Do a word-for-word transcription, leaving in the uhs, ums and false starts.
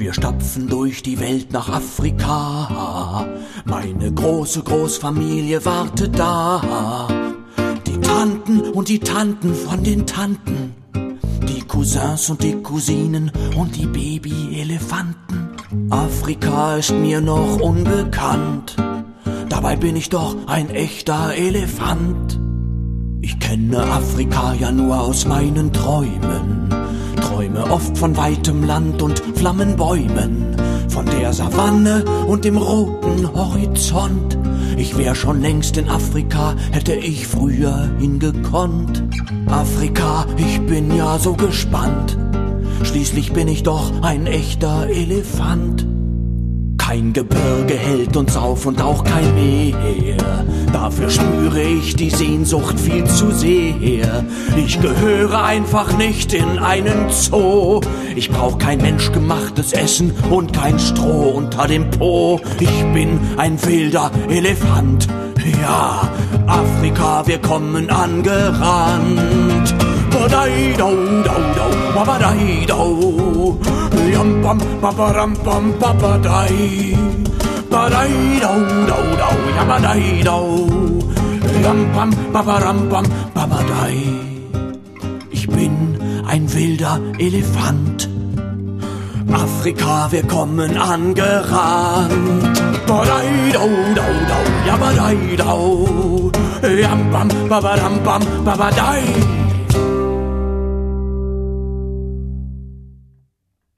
Wir stapfen durch die Welt nach Afrika. Meine große Großfamilie wartet da. Die Tanten und die Tanten von den Tanten, die Cousins und die Cousinen und die Babyelefanten. Afrika ist mir noch unbekannt, dabei bin ich doch ein echter Elefant. Ich kenne Afrika ja nur aus meinen Träumen, träume oft von weitem Land und Flammenbäumen, von der Savanne und dem roten Horizont. Ich wär schon längst in Afrika, hätte ich früher hingekonnt. Afrika, ich bin ja so gespannt, schließlich bin ich doch ein echter Elefant. Kein Gebirge hält uns auf und auch kein Meer, dafür spüre ich die Sehnsucht viel zu sehr. Ich gehöre einfach nicht in einen Zoo, ich brauch kein menschgemachtes Essen und kein Stroh unter dem Po. Ich bin ein wilder Elefant, ja, Afrika, wir kommen angerannt. Badai-dau, dau, dau, babadai-dau, yam bam, babaram bam, babadai. Badai-dau, dau, dau, yabadai-dau, yam bam, babaram bam, babadai. Ich bin ein wilder Elefant, Afrika, wir kommen angerannt. Badai-dau, dau, dau, yabadai-dau, yam bam, babaram bam, babadai.